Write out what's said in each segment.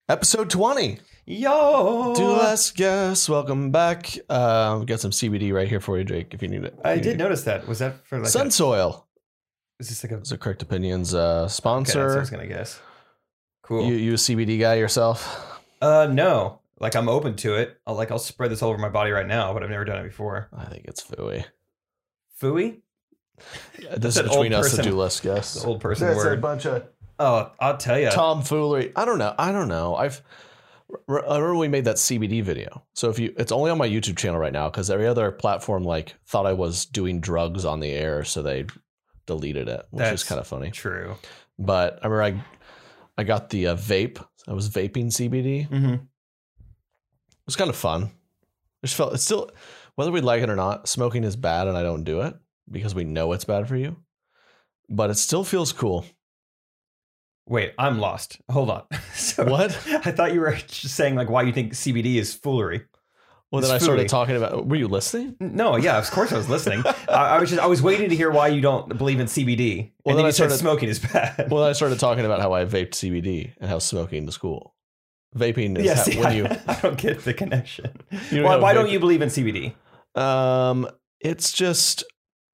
Episode 20. Yo! Do less guess. Welcome back. We got some CBD right here for you, Jake, if you need it. I did notice that. Was that for like Sunsoil. Is this like a... It's a Correct Opinions Okay, sponsor. that's what I was going to guess. Cool. You a CBD guy yourself? No. Like, I'm open to it. I'll spread this all over my body right now, but I've never done it before. I think it's Fooey. Fooey? This is an between old us to person- do less guess. The old person That's a word. bunch of Oh, I'll tell you. tomfoolery. I don't know. I remember we made that CBD video. So it's only on my YouTube channel right now because every other platform like thought I was doing drugs on the air, so they deleted it, which is kind of funny. True. But I remember I got the vape. I was vaping CBD. Mm-hmm. It was kind of fun. It's still, whether we like it or not, smoking is bad, and I don't do it because we know it's bad for you. But it still feels cool. Wait, I'm lost. Hold on. So, What? I thought you were just saying like why you think CBD is foolery. Well, then I It's started fooey. talking about. Were you listening? No, yeah, of course I was listening. I was waiting to hear why you don't believe in CBD. Well, And then then I you said started- smoking is bad. Well, then I started talking about how I vaped CBD and how smoking is cool. Vaping is yeah, see, when you. I don't get the connection. You know, Why vape- don't you believe in CBD? It's just.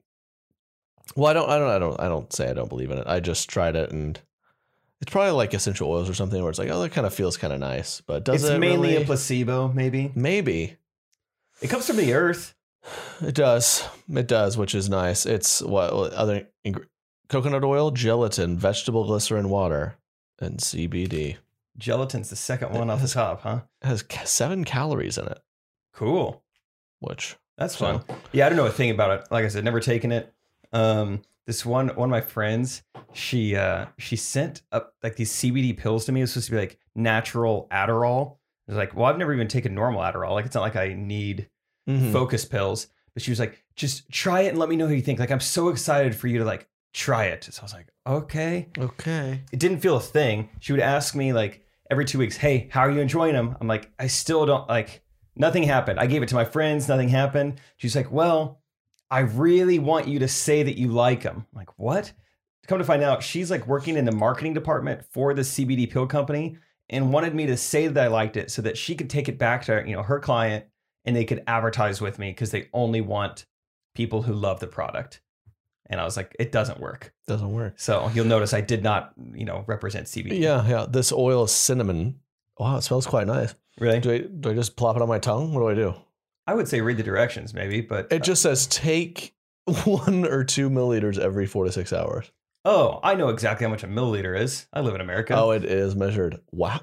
Well, I don't say I don't believe in it. I just tried it, and it's probably like essential oils or something where it's like, oh, that kind of feels kind of nice, but does It's it mainly really? a placebo, maybe. Maybe It comes from the earth. it does, which is nice. It's what other coconut oil, gelatin, vegetable glycerin, water, and CBD. Gelatin's the second one off the top, huh? It has 7 calories in it, Cool. which That's So- fun. Yeah, I don't know a thing about it. Like I said, never taken it. This one of my friends, she sent up like these CBD pills to me. It was supposed to be like natural Adderall. I was like, well, I've never even taken normal Adderall. Like, it's not like I need Mhm. focus pills. But she was like, just try it and let me know how you think. Like, I'm so excited for you to like try it. So I was like, okay. Okay. It didn't feel a thing. She would ask me like every 2 weeks, hey, how are you enjoying them? I'm like, I still don't like, nothing happened. I gave it to my friends. Nothing happened. She's like, well, I really want you to say that you like them. I'm like, what? Come to find out, she's like working in the marketing department for the CBD pill company and wanted me to say that I liked it so that she could take it back to, her client and they could advertise with me because they only want people who love the product. And I was like, it doesn't work. Doesn't work. So you'll notice I did not, represent CBD. Yeah. This oil is cinnamon. Wow, it smells quite nice. Really? Do I just plop it on my tongue? What do I do? I would say read the directions maybe, but It just says take 1 or 2 milliliters every 4 to 6 hours. oh, I know exactly how much a milliliter is. I live in America. Oh, it is measured. Wow.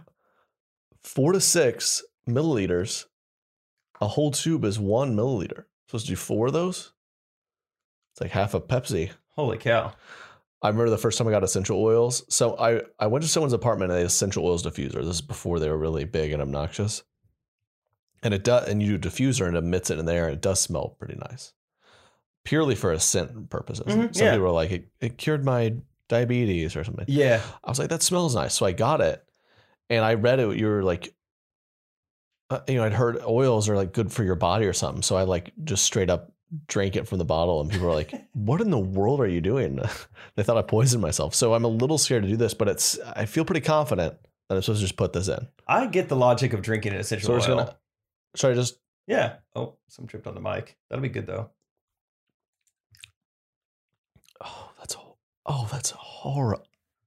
4 to 6 milliliters. A whole tube is 1 milliliter. Supposed to do 4 of those? It's like half a Pepsi. Holy cow. I remember the first time I got essential oils. So I went to someone's apartment and they had essential oils diffuser. This is before they were really big and obnoxious. And you do diffuser and it emits it in the air and it does smell pretty nice. Purely for a scent purposes. Mhm, Some yeah. people were like, it cured my diabetes or something. Yeah. I was like, that smells nice. So I got it. And I read it. You were like, I'd heard oils are like good for your body or something. So I like just straight up drank it from the bottle and people were like, what in the world are you doing? They thought I poisoned myself. So I'm a little scared to do this, but I feel pretty confident that I'm supposed to just put this in. I get the logic of drinking an essential So we're oil. just should I just, Yeah. Oh, some tripped on the mic. That'll be good though. that's horrible.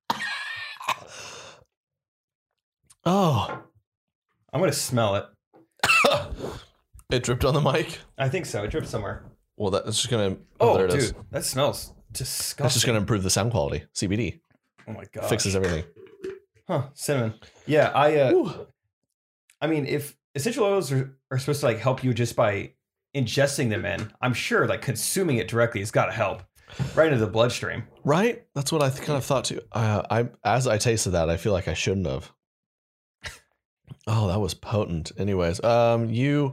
Oh, I'm going to smell it. it dripped on the mic. I think so. It dripped somewhere. Well, that's just going to, Oh, there it dude. is. That smells disgusting. It's just going to improve the sound quality. CBD Oh my god. fixes everything. Huh. Cinnamon. Yeah. I mean, if essential oils are supposed to like help you just by ingesting them in, I'm sure like consuming it directly has got to help right into the bloodstream. Right? That's what I kind of thought too. As I tasted that, I feel like I shouldn't have. Oh, that was potent. Anyways, I've been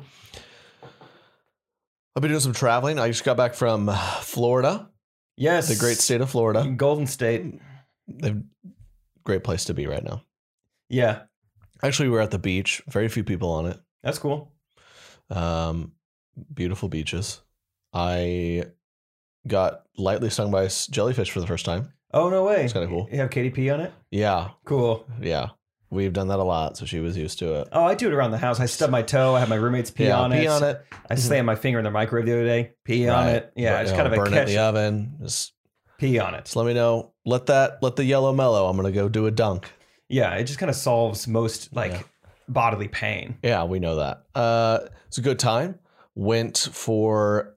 doing some traveling. I just got back from Florida, Yes. the great state of Florida. Golden State. Great place to be right now. Yeah. Actually, we're at the beach. Very few people on it. That's cool. Beautiful beaches. I got lightly stung by a jellyfish for the first time. Oh, no way. It's kinda cool. You have KDP on it? Yeah. Cool. Yeah. We've done that a lot, so she was used to it. Oh, I do it around the house. I stub my toe. I have my roommates pee on it. Pee on it. I slammed my finger in the microwave the other day. Pee on it. Yeah, it's kind of a burn it catch. in the oven. Just Pee on it. let me know. Let the yellow mellow. I'm gonna go do a dunk. Yeah, it just kind of solves most bodily pain. Yeah, we know that. It's a good time. Went for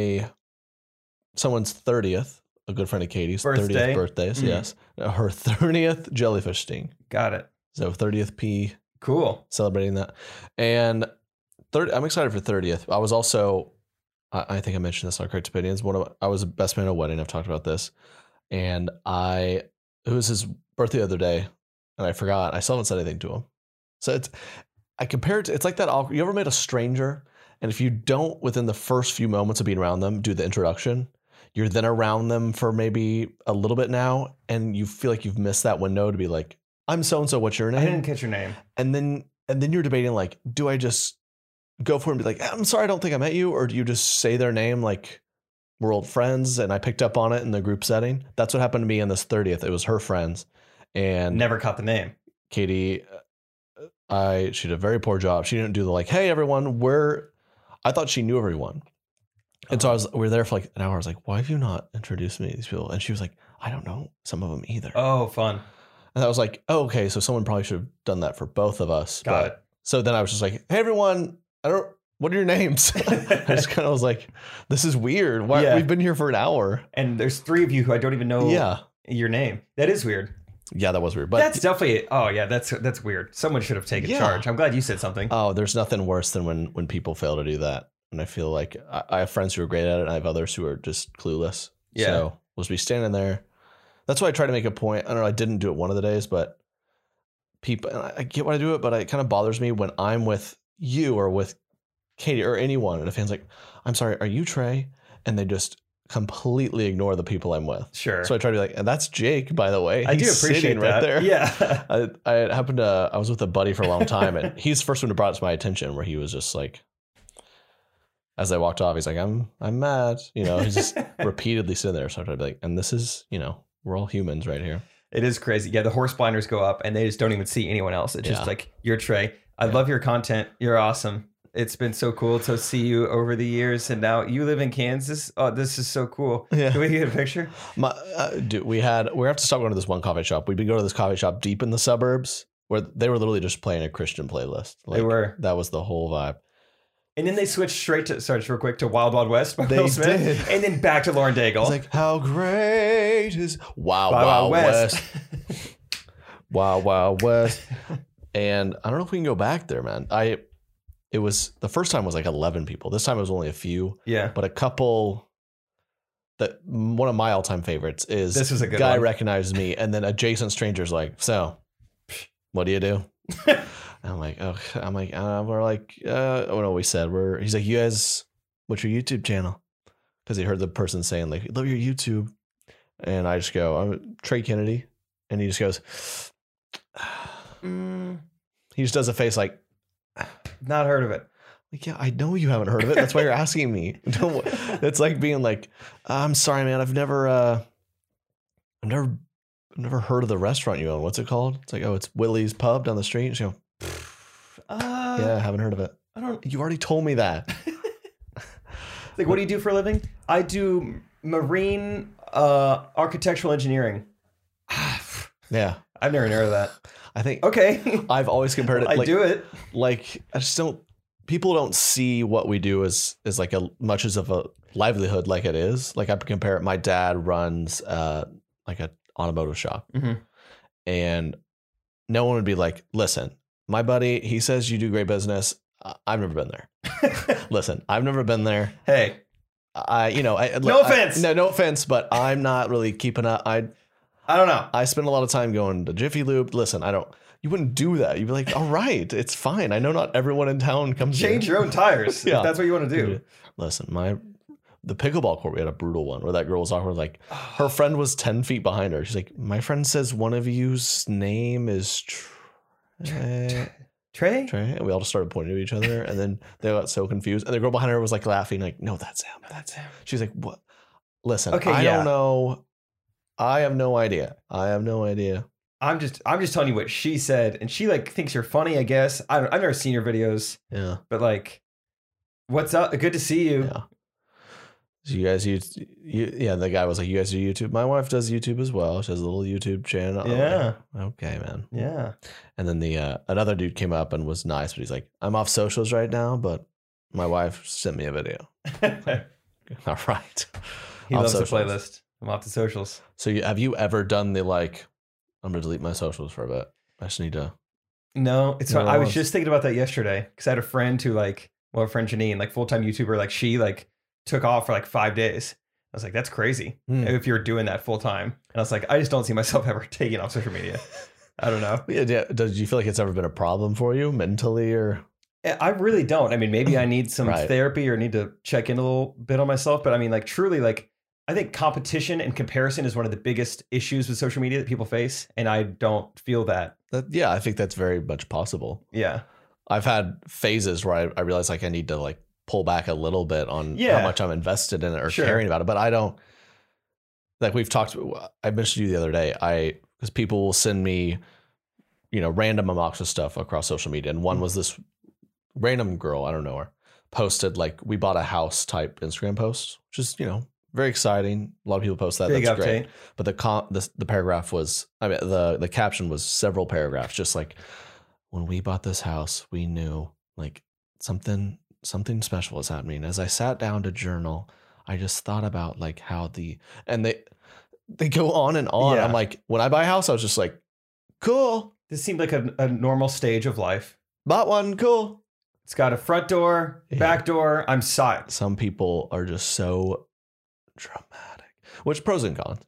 someone's 30th, a good friend of Katie's Birthday. 30th birthdays. Yes, her 30th jellyfish sting. Got it. So 30th P. Cool. Celebrating that, and I'm excited for 30th. I was also, I think I mentioned this on Correct Opinions. I was a best man at a wedding. I've talked about this, and it was his birthday the other day, and I forgot. I still haven't said anything to him. So I compare it to, it's like that. You ever met a stranger, and if you don't within the first few moments of being around them do the introduction, you're then around them for maybe a little bit now, and you feel like you've missed that window to be like, I'm so and so. What's your name? I didn't catch your name. And then you're debating like, do I just go for it and be like, I'm sorry, I don't think I met you, or do you just say their name like we're old friends and I picked up on it in the group setting? That's what happened to me on this 30th. It was her friends, and Never caught the name. Katie, she did a very poor job. She didn't do the like, hey everyone, I thought she knew everyone. And so we were there for like an hour. I was like, why have you not introduced me to these people? And she was like, I don't know some of them either. Oh, fun. And I was like, oh, okay, so someone probably should have done that for both of us. Got it. So then I was just like, hey everyone, what are your names? I just kind of was like, this is weird. Why we've been here for an hour. And there's 3 of you who I don't even know your name. That is weird. Yeah, that was weird. But that's definitely that's weird. Someone should have taken charge. I'm glad you said something. Oh, there's nothing worse than when people fail to do that. And I feel like I have friends who are great at it, and I have others who are just clueless. Yeah. So we'll just be standing there. That's why I try to make a point. I don't know, I didn't do it one of the days, but people, and I get why I do it, but it kind of bothers me when I'm with you or with Katie or anyone, and a fan's like, I'm sorry, are you Trey? And they just completely ignore the people I'm with. Sure. So I try to be like, and that's Jake, by the way. I do appreciate that. Right there. Yeah. I was with a buddy for a long time, and he's the first one to brought it to my attention, where he was just like, as I walked off, he's like, I'm mad. He's just repeatedly sitting there. So I try to be like, and this is, we're all humans right here. It is crazy. Yeah, the horse blinders go up and they just don't even see anyone else. It's just like, you're Trey. I love your content. You're awesome. It's been so cool to see you over the years. And now you live in Kansas. Oh, this is so cool. Yeah. Can we get a picture? Dude, we have to stop going to this one coffee shop. We've been going to this coffee shop deep in the suburbs where they were literally just playing a Christian playlist. They were. That was the whole vibe. And then they switched straight to, real quick, to Wild Wild West by Will Smith. Did. And then back to Lauren Daigle. It's like, how great is Wild Wild West. Wild Wild West. And I don't know if we can go back there, man. It was, the first time was like 11 people. This time it was only a few. Yeah. But a couple, one of my all-time favorites is this was a good guy one. recognizes me, and then adjacent stranger's like, so, what do you do? I'm like, oh, we're like, what we said. He's like, you guys, what's your YouTube channel? Because he heard the person saying like, love your YouTube. And I just go, I'm Trey Kennedy. And he just goes, he just does a face like, not heard of it. Like, yeah, I know you haven't heard of it. That's why you're asking me. It's like being like, I'm sorry, man. I've never heard of the restaurant you own. What's it called? It's like, oh, it's Willie's Pub down the street. And she go, yeah, I haven't heard of it. You already told me that. Like, what do you do for a living? I do marine architectural engineering. Yeah. I've never heard of that. I think, okay. I've always compared it. I do it. Like, I just don't, people don't see what we do as like much as of a livelihood like it is. Like, I compare it, my dad runs like a automotive shop. Mm-hmm. And no one would be like, listen, my buddy, he says you do great business. I've never been there. Listen, I've never been there. Hey, no offense. No offense, but I'm not really keeping up. I don't know. I spend a lot of time going to Jiffy Lube. Listen, you wouldn't do that. You'd be like, all right, it's fine. I know not everyone in town comes Change your own tires. If that's what you want to do. Listen, the pickleball court, we had a brutal one where that girl was awkward. Like, her friend was 10 feet behind her. She's like, my friend says one of you's name is Trey? And we all just started pointing to each other, and then they got so confused. And the girl behind her was like laughing, like, no, that's him. That's him. She's like, what? Listen, I don't know. I have no idea. I'm just telling you what she said, and she like thinks you're funny. I guess I've never seen your videos, Yeah. but like, what's up? Good to see you. Yeah. So you guys yeah, the guy was like, you guys do YouTube? My wife does YouTube as well. She has a little YouTube channel. Yeah. Like, okay, man. Yeah. And then the another dude came up and was nice, but he's like, I'm off socials right now, but my wife sent me a video. All right. He Off loves socials. the playlist. I'm off the socials. So have you ever done the like, I'm going to delete my socials for a bit. I just need to. No, it's No, not. I was it's- just thinking about that yesterday because I had a friend who like, well, a friend Janine, like full-time YouTuber, like she like took off for like 5 days. I was like, that's crazy if you're doing that full time. And I was like, I just don't see myself ever taking off social media. I don't know. Yeah. Did you feel like it's ever been a problem for you mentally or? I really don't. I mean, maybe I need some Right. therapy or need to check in a little bit on myself. But I mean, like truly, like I think competition and comparison is one of the biggest issues with social media that people face. And I don't feel that. Yeah, I think that's very much possible. Yeah. I've had phases where I realize like I need to like pull back a little bit on Yeah. how much I'm invested in it or Sure. caring about it. But I don't, like we've talked, I mentioned you the other day, because people will send me, random obnoxious stuff across social media. And one was this random girl, I don't know her, posted like, we bought a house type Instagram post, which is, very exciting. A lot of people post that. Big That's update. great. But the paragraph was, the caption was several paragraphs, just like, when we bought this house, we knew like something special was happening. As I sat down to journal, I just thought about like how and they go on and on. Yeah. I'm like, when I buy a house, I was just like, cool, This seemed like a normal stage of life. bought one, cool. It's got a front door, Yeah. back door. I'm psyched. Some people are just so dramatic, which pros and cons,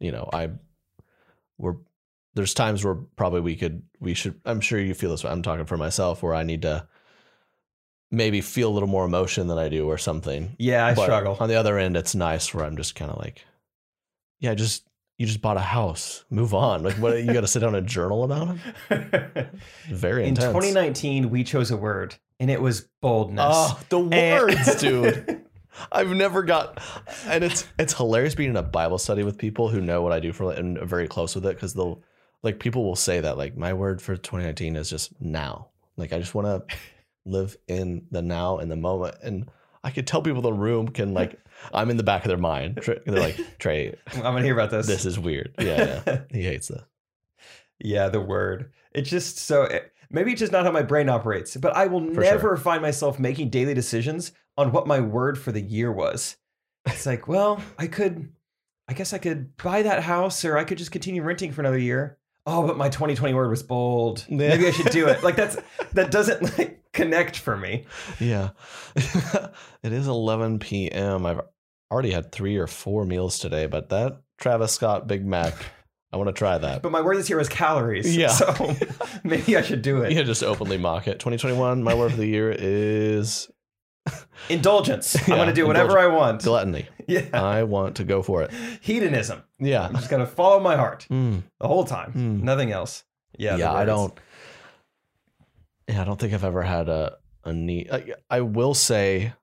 there's times where probably we should, I'm sure you feel this way. I'm talking for myself where I need to maybe feel a little more emotion than I do or something. Yeah, I But struggle. on the other end, it's nice where I'm just kind of like, yeah, you just bought a house, move on. Like what, you got to sit down and journal about it. Very In intense. 2019, we chose a word, and it was boldness. Oh, the And- words, dude. I've never and it's hilarious being in a Bible study with people who know what I do and are very close with it because people will say that like my word for 2019 is just now. Like I just want to live in the now in the moment, and I could tell people in the room can like I'm in the back of their mind. They're like, Trey, I'm gonna hear about this. this is weird. Yeah. He hates this. Yeah, the word. It's just so. Maybe it's just not how my brain operates, but I will For never find myself making daily decisions on what my word for the year was. It's like, well, I guess I could buy that house, or I could just continue renting for another year. Oh, but my 2020 word was bold. Maybe I should do it. Like that doesn't like connect for me. Yeah. It is 11 p.m. I've already had 3 or 4 meals today, but that Travis Scott Big Mac, I want to try that. But my word this year was calories. Yeah. So maybe I should do it. Yeah, just openly mock it. 2021, my word of the year is Indulgence. I'm Yeah, going to do whatever I want. gluttony. Yeah. I want to go for it. Hedonism. Yeah. I'm just going to follow my heart Mm. the whole time. Mm. Nothing else. Yeah. the Yeah, I words. don't think I've ever had a need. I will say,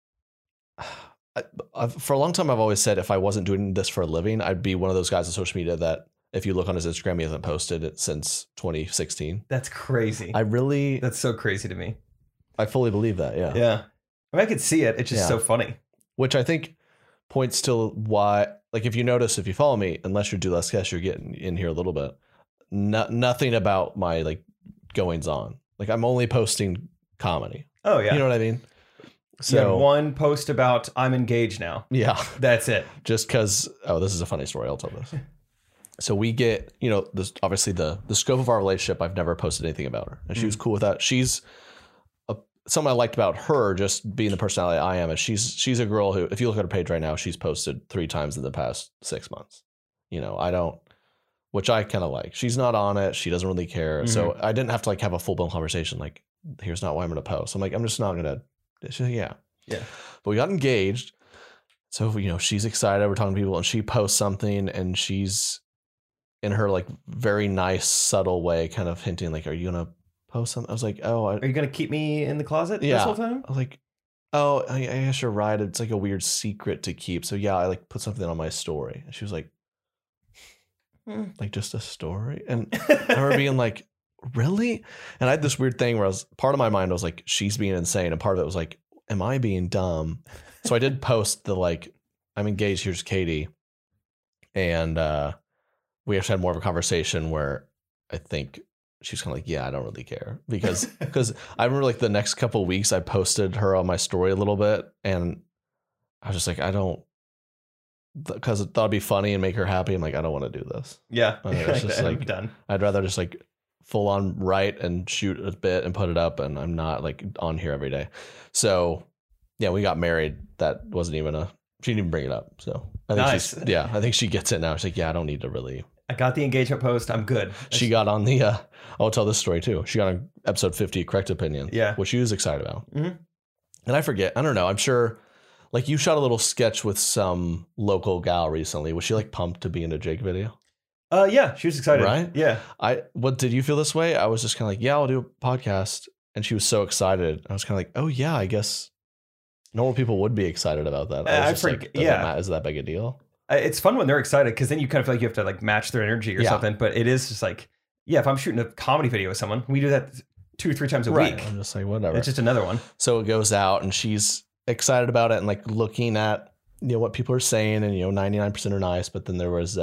for a long time, I've always said if I wasn't doing this for a living, I'd be one of those guys on social media that if you look on his Instagram, he hasn't posted it since 2016. That's crazy. That's so crazy to me. I fully believe that. Yeah. Yeah. I mean, I could see it. It's just Yeah. so funny. Which I think points to why, like, if you notice, if you follow me, unless you do less guests, you're getting in here a little bit. Nothing about my like goings on. Like I'm only posting comedy. Oh, yeah. You know what I mean? You had So one post about I'm engaged now. yeah, That's it. just because. Oh, this is a funny story. I'll tell this. So we get, this obviously the scope of our relationship. I've never posted anything about her, and she was cool with that. She's something I liked about her, just being the personality I am, is she's a girl who, if you look at her page right now, she's posted 3 times in the past 6 months. I don't, which I kind of like. She's not on it. She doesn't really care. So I didn't have to like have a full blown conversation. Like, here's not why I'm going to post. I'm like, I'm just not going to. She's like, yeah. But we got engaged. So, she's excited. We're talking to people and she posts something and she's in her like very nice, subtle way, kind of hinting like, are you going to post something? I was like, oh, Are you going to keep me in the closet Yeah. this whole time? I was like, oh, I guess you're right. It's like a weird secret to keep. So yeah, I like put something on my story. And she was like, like just a story. And I remember being like, really? And I had this weird thing where part of my mind was like, she's being insane. And part of it was like, am I being dumb? So I did post the like, I'm engaged, here's Katie. And we actually had more of a conversation where I think she's kind of like, yeah, I don't really care. Because I remember like the next couple of weeks I posted her on my story a little bit. And I was just like, I don't, because I thought it'd be funny and make her happy. I'm like, I don't want to do this. Yeah. It's just like, done. I'd rather just like full on write and shoot a bit and put it up. And I'm not like on here every day. So yeah, we got married. That wasn't even she didn't even bring it up. So I think Nice. I think she gets it now. She's like, yeah, I don't need to really. I got the engagement post. I'm good. She got on the, I'll tell this story too. She got on episode 50, Correct Opinion. Yeah. Which she was excited about. Mhm. And I forget, I don't know. I'm sure like you shot a little sketch with some local gal recently. Was she like pumped to be in a Jake video? Yeah, she was excited. Right? Yeah. What did you feel this way? I was just kind of like, yeah, I'll do a podcast. And she was so excited. I was kind of like, oh yeah, I guess normal people would be excited about that. I was just like, is that big a deal? It's fun when they're excited because then you kind of feel like you have to like match their energy or something. But it is just like, yeah, if I'm shooting a comedy video with someone, we do that 2-3 times a week. I'm just like, whatever. It's just another one. So it goes out and she's excited about it and like looking at, what people are saying and, 99% are nice. But then there was,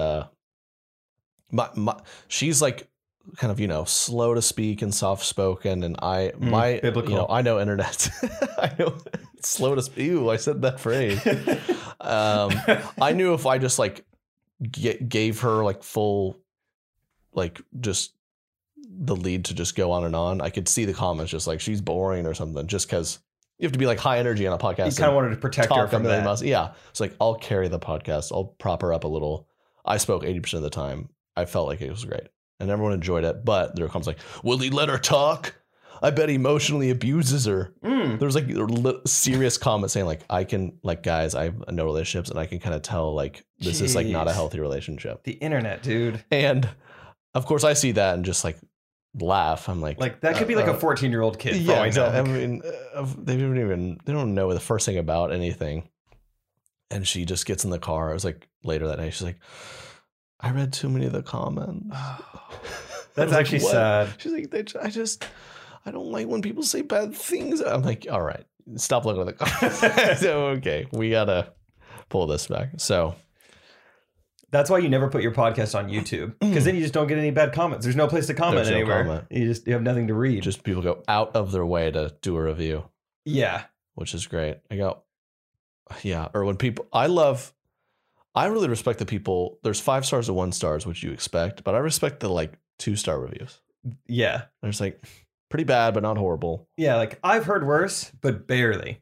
she's like kind of, slow to speak and soft spoken. And biblical. I know internet. I know slow to speak. Ew, I said that phrase. I knew if I just like gave her like full, like just the lead to just go on and on, I could see the comments just like she's boring or something, just because you have to be like high energy on a podcast. You kind of wanted to protect her from that. Yeah. It's like, I'll carry the podcast. I'll prop her up a little. I spoke 80% of the time. I felt like it was great and everyone enjoyed it. But there comes like, will he let her talk? I bet he emotionally abuses her. There was like serious comments saying like, I can like, guys, I have no relationships and I can kind of tell like this is like not a healthy relationship. The internet, dude. And of course I see that and just like laugh. I'm like that could be like a 14-year-old kid. Yeah, exactly. I mean, they don't know the first thing about anything. And she just gets in the car. It was like later that night. She's like, I read too many of the comments. That's actually like, sad. She's like, I don't like when people say bad things. I'm like, all right, stop looking at the comments. So, okay, we gotta pull this back. So that's why you never put your podcast on YouTube, because then you just don't get any bad comments. There's no place to comment anywhere. You have nothing to read. Just people go out of their way to do a review. Yeah, which is great. Or when people, I really respect the people. There's 5 stars to 1 stars, which you expect, but I respect the like 2-star reviews. Yeah, there's like pretty bad, but not horrible. Yeah, like I've heard worse, but barely.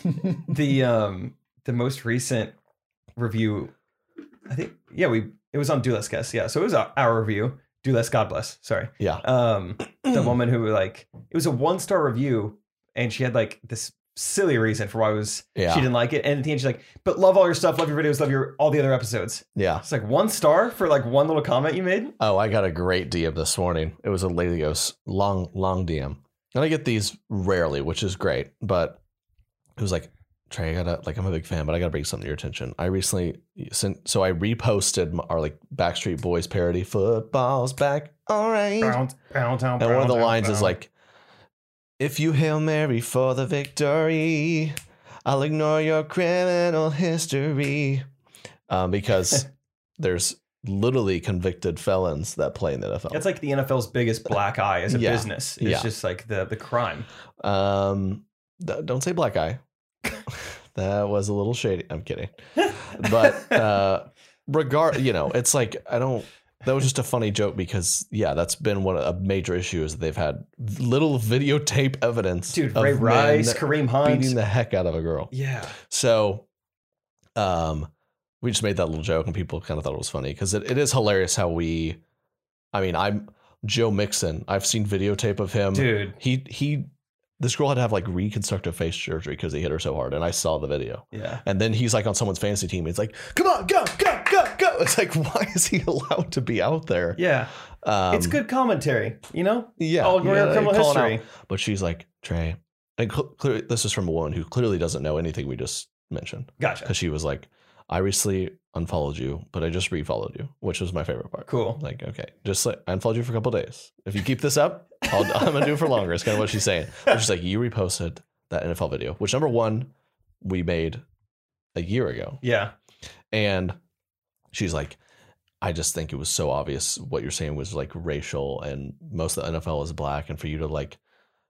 The most recent review, I think, it was on Do Less Guess. Yeah, so it was our review. Do Less, God Bless. Sorry. Yeah. The woman who like, it was a 1-star review, and she had like this silly reason for why she didn't like it, and at the end she's like, but love all your stuff, love your videos, love all the other episodes. Yeah, it's like 1 star for like one little comment you made. Oh, I got a great DM this morning. It was a lady that goes long DM, and I get these rarely, which is great, but it was like, Trey, I'm a big fan, but I gotta bring something to your attention. I recently so I reposted our like Backstreet Boys parody, Football's Back, all right, and one of the lines is like, if you Hail Mary for the victory, I'll ignore your criminal history. Because there's literally convicted felons that play in the NFL. It's like the NFL's biggest black eye as a business. It's just like the crime. Don't say black eye. That was a little shady. I'm kidding. But it's like, that was just a funny joke because, that's been a major issue is that they've had little videotape evidence. Dude, Ray Rice, Kareem Hunt. Beating the heck out of a girl. Yeah. So we just made that little joke and people kind of thought it was funny because it is hilarious how I'm Joe Mixon. I've seen videotape of him. Dude. This girl had to have like reconstructive face surgery because he hit her so hard, and I saw the video. Yeah. And then he's like on someone's fantasy team. He's like, "Come on, go, go, go, go!" It's like, why is he allowed to be out there? Yeah. It's good commentary, Yeah. All criminal history. But she's like, Trey, and clearly this is from a woman who clearly doesn't know anything we just mentioned. Gotcha. Because she was like, I recently unfollowed you, but I just refollowed you, which was my favorite part. Cool. Like, okay, just like I unfollowed you for a couple of days. If you keep this up, I'm gonna do it for longer. It's kind of what she's saying. But she's like, you reposted that NFL video, which number one, we made a year ago. Yeah. And she's like, I just think it was so obvious what you're saying was like racial, and most of the NFL is black, and for you to like,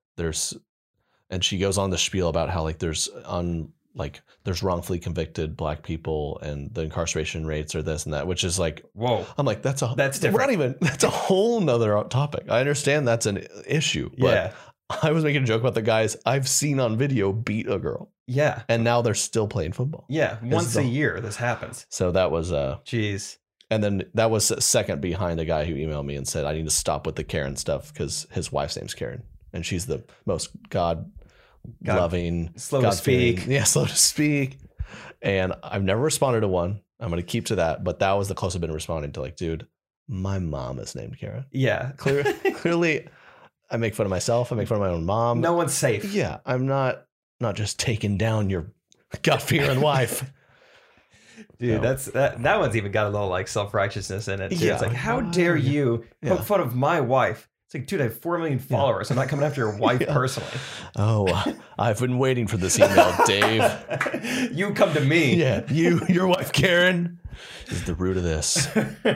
and she goes on the spiel about how like there's wrongfully convicted black people and the incarceration rates are this and that, which is like, whoa. I'm like, that's different. That's a whole nother topic. I understand that's an issue, but Yeah. I was making a joke about the guys I've seen on video beat a girl, Yeah. and now they're still playing football. Yeah. Once a year, this happens. So that was Jeez. and then that was second behind the guy who emailed me and said, I need to stop with the Karen stuff because his wife's name's Karen. And she's the most God-loving. Slow to speak. Yeah, slow to speak. And I've never responded to one. I'm going to keep to that. But that was the closest I've been responding to, like, dude, my mom is named Karen. Yeah. Clearly, I make fun of myself. I make fun of my own mom. No one's safe. Yeah, I'm not just taking down your God-fearing wife. Dude, No. that one's even got a little like self-righteousness in it too. Yeah. It's like, how dare you poke fun of my wife? It's like, dude, I have 4 million followers. I'm not coming after your wife personally. Oh, I've been waiting for this email, Dave. You come to me. Yeah, your wife Karen is the root of this.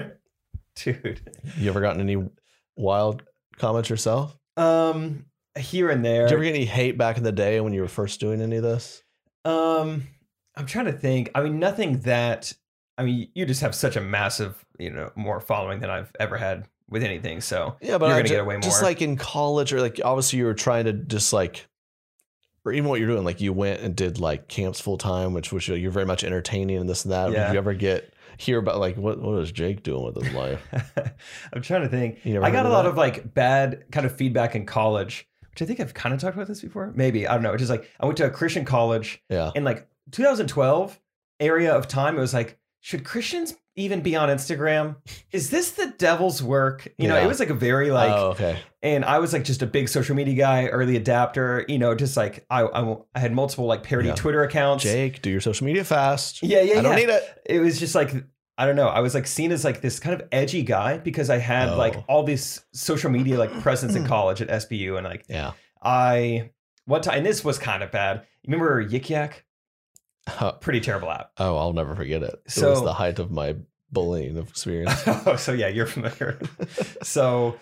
Dude. You ever gotten any wild comments yourself? Here and there. Did you ever get any hate back in the day when you were first doing any of this? I'm trying to think. I mean, nothing that. I mean, you just have such a massive, more following than I've ever had with anything. So Yeah, but you're gonna get away more. Just like in college, or like obviously you were trying to just like, or even what you're doing, like you went and did like camps full time, which you're very much entertaining and this and that. Yeah. Did you ever hear about like what is Jake doing with his life? I'm trying to think. You I got a lot of like bad kind of feedback in college, which I think I've kind of talked about this before. Maybe, I don't know. It's just like I went to a Christian college. Yeah. In like 2012 area of time, it was like, should Christians even be on Instagram? Is this the devil's work? You know, it was like a very like, oh, okay. And I was like just a big social media guy, early adapter, just like I had multiple like parody Twitter accounts. Jake, do your social media fast. Yeah. I don't need it. It was just like, I don't know. I was like seen as like this kind of edgy guy because I had like all this social media like presence in college at SBU. And like, one time, and this was kind of bad. You remember Yik Yak? Pretty terrible app. Oh, I'll never forget it. So, it was the height of my bullying experience. Oh, so yeah, you're familiar. So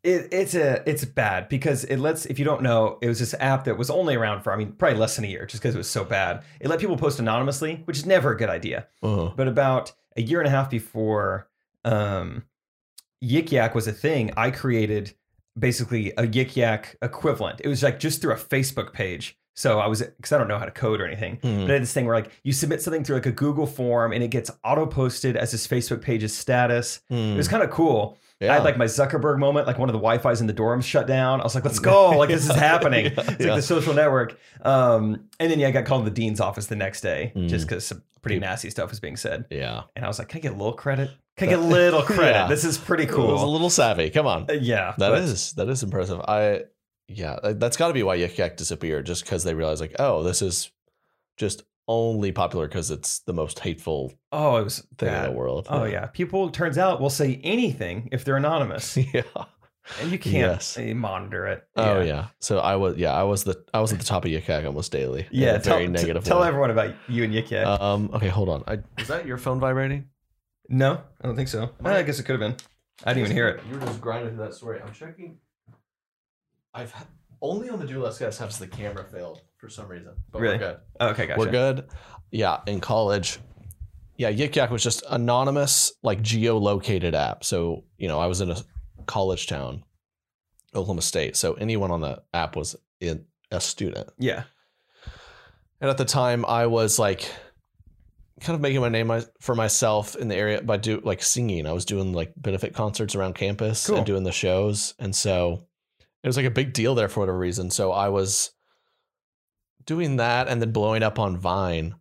it's bad because it lets, if you don't know, it was this app that was only around for, probably less than a year just because it was so bad. It let people post anonymously, which is never a good idea. Uh-huh. But about a year and a half before Yik Yak was a thing, I created basically a Yik Yak equivalent. It was like just through a Facebook page. So because I don't know how to code or anything, but I had this thing where like you submit something through like a Google form and it gets auto posted as this Facebook page's status. It was kind of cool. Yeah. I had like my Zuckerberg moment, like one of the Wi-Fi's in the dorms shut down. I was like, let's go. Like this is happening. It's like the social network. And then I got called to the dean's office the next day just because some pretty nasty stuff was being said. Yeah. And I was like, can I get a little credit? Can I get a little credit? Yeah. This is pretty cool. It was a little savvy. Come on. Yeah. That is impressive. That's got to be why Yik Yak disappeared, just because they realized like, oh, this is just only popular because it's the most hateful it was thing bad. in the world. Oh yeah. People, turns out, will say anything if they're anonymous. Yeah. And you can't monitor it. Oh yeah. So I was at the top of Yik Yak almost daily. Yeah. Very negative. Tell everyone about you and Yik Yak. Okay, hold on. Is that your phone vibrating? No, I don't think so. I guess it could have been. I didn't even hear it. You were just grinding through that story. I'm checking. I've only on the Do Less Guys has the camera failed for some reason. But really? We're good. Okay, gotcha. We're good. Yeah, in college. Yeah, Yik Yak was just anonymous, like geolocated app. So, I was in a college town, Oklahoma State. So anyone on the app was a student. Yeah. And at the time I was like kind of making my name for myself in the area by singing. I was doing like benefit concerts around campus and doing the shows. And so it was like a big deal there for whatever reason. So I was doing that and then blowing up on Vine.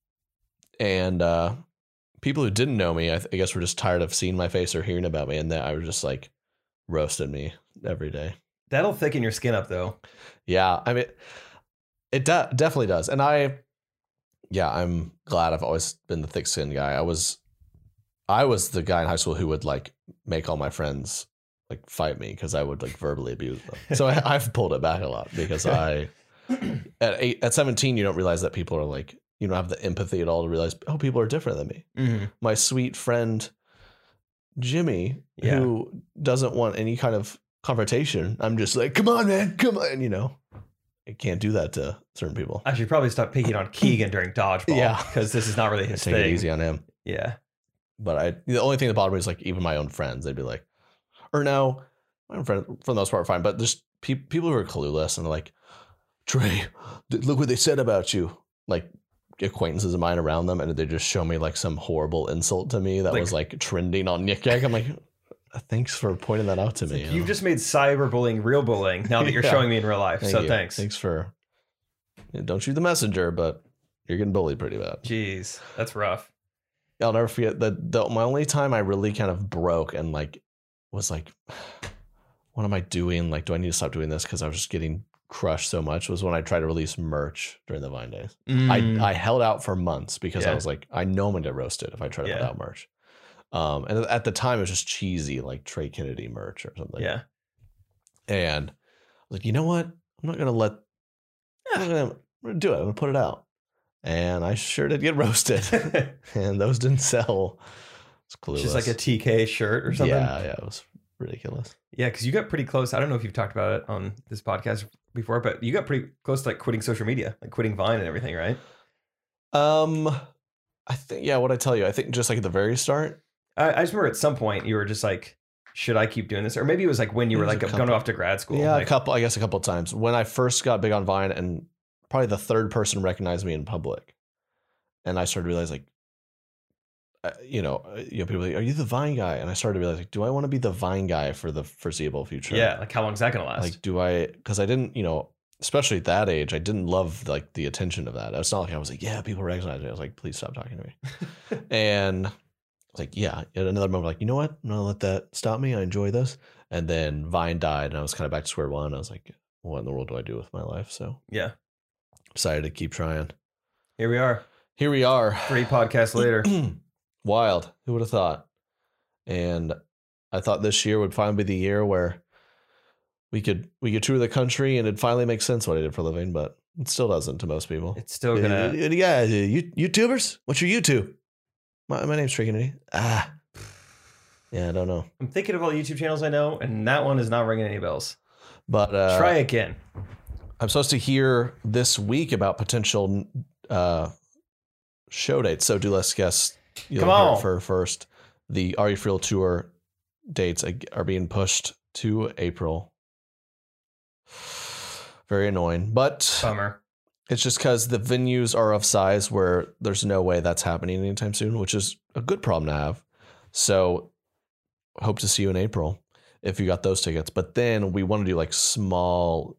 And people who didn't know me, I guess were just tired of seeing my face or hearing about me. And that I was just like roasted me every day. That'll thicken your skin up though. Yeah. It definitely does. And yeah, I'm glad I've always been the thick-skinned guy. I was the guy in high school who would like make all my friends like fight me because I would like verbally abuse them. So I've pulled it back a lot because at 17, you don't realize that people are like, you don't have the empathy at all to realize, oh, people are different than me. Mm-hmm. My sweet friend Jimmy, Yeah. who doesn't want any kind of confrontation, I'm just like, come on, man, come on, you know. I can't do that to certain people. I should probably stop picking on Keegan during dodgeball. Yeah. Because this is not really his Take thing. it easy on him. Yeah. But the only thing that bothered me is like even my own friends, they'd be like, or no, my own friends for the most part are fine, but there's people who are clueless and they're like, Trey, look what they said about you. Like acquaintances of mine around them, and they just show me like some horrible insult to me that was like trending on Yik Yak. I'm like, thanks for pointing that out to me. You've just made cyberbullying real bullying now that you're showing me in real life. Thank you. Thanks. Thanks for, don't shoot the messenger, but you're getting bullied pretty bad. Jeez, that's rough. I'll never forget that my only time I really kind of broke and like was like, what am I doing? Like, do I need to stop doing this? Because I was just getting crushed so much was when I tried to release merch during the Vine days. I held out for months because I was like, I know I'm gonna get roasted if I try to put out merch. And at the time it was just cheesy, like Trey Kennedy merch or something. Yeah. And I was like, you know what? I'm not gonna do it. I'm gonna put it out. And I sure did get roasted. And those didn't sell. It's clueless. Just like a TK shirt or something. Yeah, it was ridiculous. Yeah, because you got pretty close. I don't know if you've talked about it on this podcast before, but you got pretty close to like quitting social media, like quitting Vine and everything, right? I think, yeah, what'd I tell you? I think just like at the very start. I just remember at some point you were just like, should I keep doing this? Or maybe it was like when you were like going off to grad school. Yeah, like, I guess a couple of times. When I first got big on Vine and probably the third person recognized me in public. And I started to realize like, people are like, are you the Vine guy? And I started to realize like, do I want to be the Vine guy for the foreseeable future? Yeah, like how long is that going to last? Like, because I didn't, especially at that age, I didn't love like the attention of that. It's not like I was like, yeah, people recognize me. I was like, please stop talking to me. And I was like, yeah, at another moment, like, you know what? I'm not gonna let that stop me. I enjoy this. And then Vine died and I was kind of back to square one. I was like, what in the world do I do with my life? So yeah, decided to keep trying. Here we are. 3 podcasts later. Wild. Who would have thought? And I thought this year would finally be the year where we could tour the country and it'd finally make sense what I did for a living, but it still doesn't to most people. It's still gonna. Yeah, YouTubers. What's your YouTube? My name's Trey Kennedy. Yeah, I don't know. I'm thinking of all the YouTube channels I know, and that one is not ringing any bells. But try again. I'm supposed to hear this week about potential show dates. So do let's guess. Come on. For first, the Are You For Real tour dates are being pushed to April. Very annoying, but bummer. It's just because the venues are of size where there's no way that's happening anytime soon, which is a good problem to have. So hope to see you in April if you got those tickets. But then we want to do like small,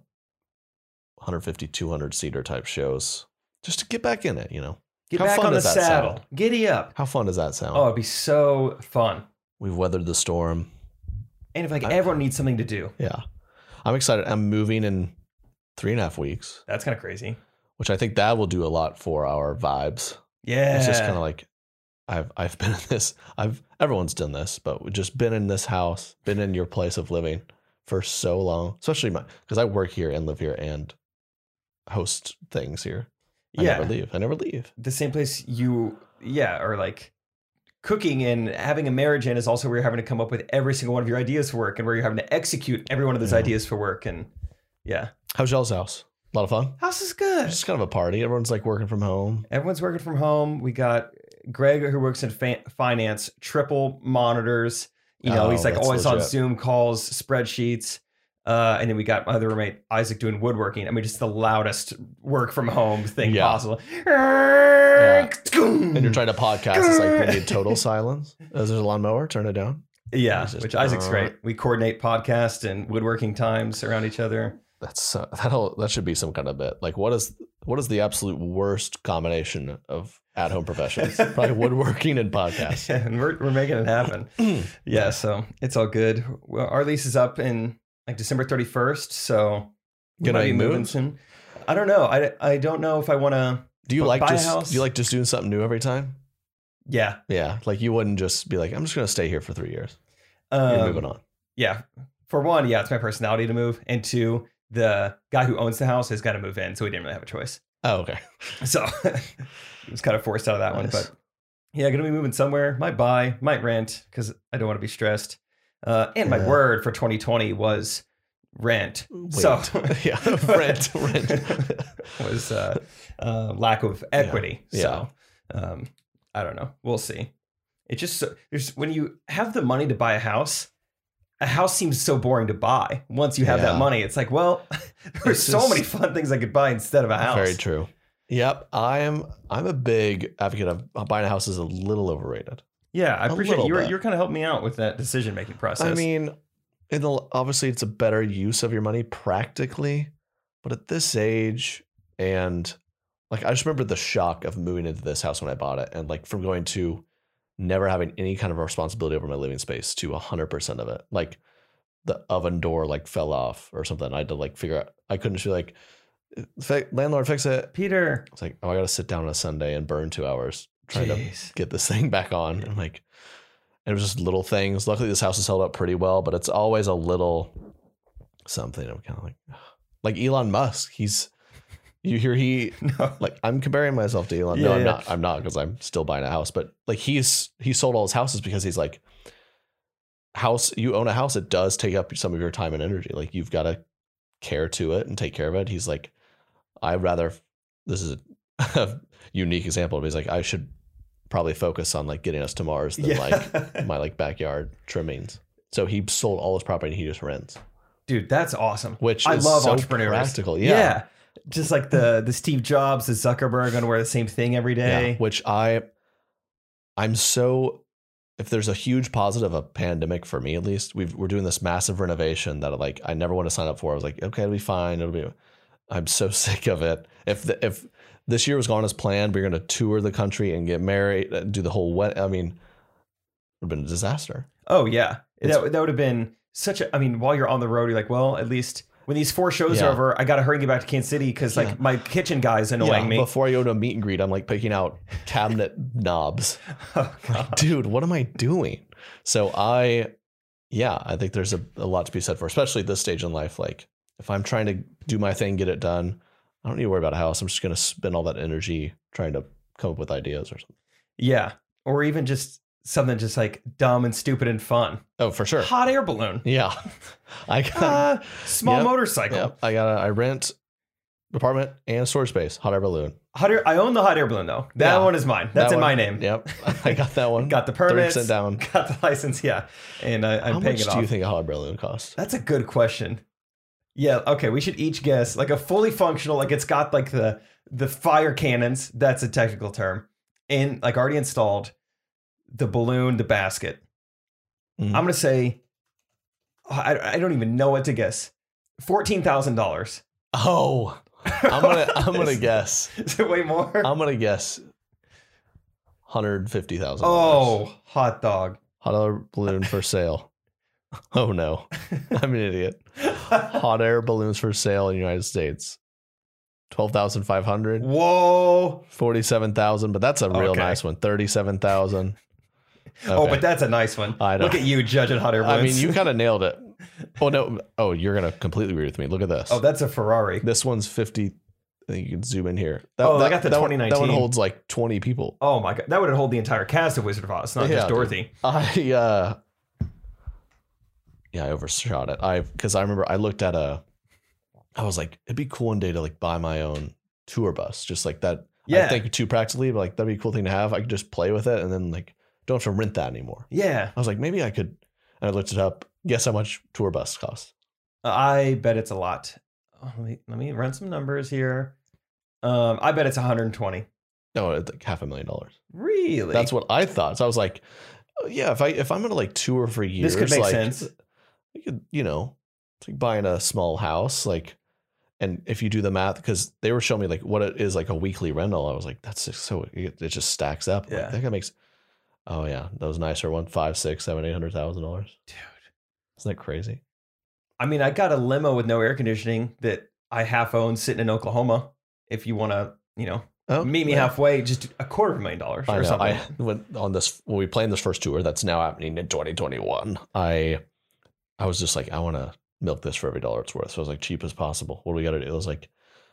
150, 200 seater type shows just to get back in it, Get How back fun on the does that saddle. sound? Giddy up. How fun does that sound? Oh, it'd be so fun. We've weathered the storm. And if everyone needs something to do. Yeah. I'm excited. I'm moving in 3.5 weeks. That's kind of crazy. Which I think that will do a lot for our vibes. Yeah. It's just kind of like I've been in this. Everyone's done this, but we've just been in this house, been in your place of living for so long. Especially because I work here and live here and host things here. I never leave. The same place or like cooking and having a marriage in is also where you're having to come up with every single one of your ideas for work and where you're having to execute every one of those ideas for work. And yeah. How's y'all's house? A lot of fun? House is good. It's just kind of a party. Everyone's like working from home. Everyone's working from home. We got Greg who works in finance, triple monitors. He's like always on Zoom calls, spreadsheets. And then we got my other roommate, Isaac, doing woodworking. I mean, just the loudest work from home thing possible. Yeah. And you're trying to podcast. It's like we need total silence. There's a lawnmower. Turn it down. Yeah, which Isaac's great. We coordinate podcast and woodworking times around each other. That should be some kind of bit. Like, what is the absolute worst combination of at-home professions? Probably woodworking and podcasts. Yeah, and we're making it happen. Yeah, so it's all good. Well, our lease is up in like December 31st, so we might be moving soon. I don't know. I don't know if I want to Do you But like buy a just house? do you like just doing something new every time? Yeah. Yeah, like you wouldn't just be like, I'm just gonna stay here for 3 years. You're moving on. Yeah. For one, yeah, it's my personality to move. And two, the guy who owns the house has got to move in, so he didn't really have a choice. Oh, okay. So he was kind of forced out of that one. Nice. But yeah, gonna be moving somewhere. Might buy, might rent because I don't want to be stressed. And my Yeah. word for 2020 was rent. Wait. So Yeah, rent. was lack of equity. Yeah. So I don't know. We'll see. It just there's when you have the money to buy a house seems so boring to buy. Once you have Yeah. that money, it's like, well, there's It's so just- many fun things I could buy instead of a house. Very true. Yep, I'm a big advocate of buying a house is a little overrated. Yeah, I A appreciate little you're bit. kind of helping me out with that decision making process. I mean, obviously it's a better use of your money practically, but at this age, and like I just remember the shock of moving into this house when I bought it, and like from going to never having any kind of responsibility over my living space to 100% of it. Like the oven door like fell off or something. I had to like figure out. I couldn't just be like, landlord, fix it. Peter. It's like, oh, I got to sit down on a Sunday and burn 2 hours trying Jeez. to get this thing back on. And like, it was just little things. Luckily, this house has held up pretty well, but it's always a little something. I'm kind of like Elon Musk. You hear No. like I'm comparing myself to Elon. Yeah, No, I'm yeah. not. I'm not because I'm still buying a house. But like he sold all his houses because he's like, you own a house. It does take up some of your time and energy. Like you've got to care to it and take care of it. He's like, I'd rather. This is a unique example. But he's like, I should probably focus on like getting us to Mars than like my like backyard trimmings. So he sold all his property and he just rents, Dude, that's awesome. which I is love so entrepreneurs. practical. Yeah. Just like the Steve Jobs, the Zuckerberg gonna wear the same thing every day. Yeah, which I'm so, if there's a huge positive of pandemic for me, at least we're doing this massive renovation that like, I never want to sign up for. I was like, okay, it'll be fine. I'm so sick of it. If this year was gone as planned, we're going to tour the country and get married, do the whole I mean, it would have been a disaster. Oh yeah. That would have been such a, I mean, while you're on the road, you're like, well, at least when these 4 shows Yeah. are over, I got to hurry and get back to Kansas City because like Yeah. my kitchen guy's annoying me. Before I go to a meet and greet, I'm like picking out cabinet knobs. Oh, Like, God. dude, what am I doing? So I think there's a lot to be said for, especially at this stage in life. Like if I'm trying to do my thing, get it done, I don't need to worry about a house. I'm just going to spend all that energy trying to come up with ideas or something. Yeah. Or even just something just like dumb and stupid and fun. Oh, for sure. Hot air balloon. Yeah. I got, Small Yep. motorcycle. I rent apartment and storage space, hot air balloon. Hot air, I own the hot air balloon though. That Yeah. one is mine. That's That in one- my name. Yep. I got that one. Got the permits. 30% down. Got the license. Yeah. And I'm How paying much it do you off. think a hot air balloon costs? That's a good question. Yeah. Okay. We should each guess like a fully functional, like it's got like the fire cannons. That's a technical term. And like already installed the balloon, the basket. Mhm. I'm going to say, I don't even know what to guess. $14,000. Oh, I'm gonna guess. Is it way more? I'm gonna guess $150,000. Oh, hot dog. hot air balloon for sale. Oh no, I'm an idiot. Hot air balloons for sale in the United States. 12,500, Whoa. 47,000, but that's a real Okay. nice one. 37,000. Oh, Okay. but that's a nice one. I know. Look at you judging hot air balloons. I mean, you kind of nailed it. Oh no. Oh, you're gonna completely agree with me. Look at this. Oh, that's a Ferrari. This one's 50. I think you can zoom in here. Oh, I got the that one- 2019. That one holds like 20 people. Oh my god, that would hold the entire cast of Wizard of Oz, not Yeah, just dude. Dorothy. I overshot it. Because I remember I looked at I was like, it'd be cool one day to like buy my own tour bus, just like that. Yeah. I think too practically, but like that'd be a cool thing to have. I could just play with it and then like don't have to rent that anymore. Yeah, I was like, maybe I could. And I looked it up. Guess how much tour bus costs? I bet it's a lot. Oh, let me run some numbers here. I bet it's 120. No, it's like $500,000. Really? That's what I thought. So I was like, oh, yeah, if I'm gonna like tour for years, This could make like, sense. You could, it's like buying a small house, like, and if you do the math, because they were showing me like what it is like a weekly rental, I was like, that's just so it just stacks up. Yeah. Like, that makes. Oh yeah, those nicer one, $500,000, $600,000, $700,000, $800,000. Dude. Isn't that crazy? I mean, I got a limo with no air conditioning that I half own sitting in Oklahoma. If you want to, Oh, meet me yeah. halfway, just $250,000 I or know. something. When we planned this first tour that's now happening in 2021, I was just like, I want to milk this for every dollar it's worth. So I was like, cheap as possible. What do we got to do? It was like,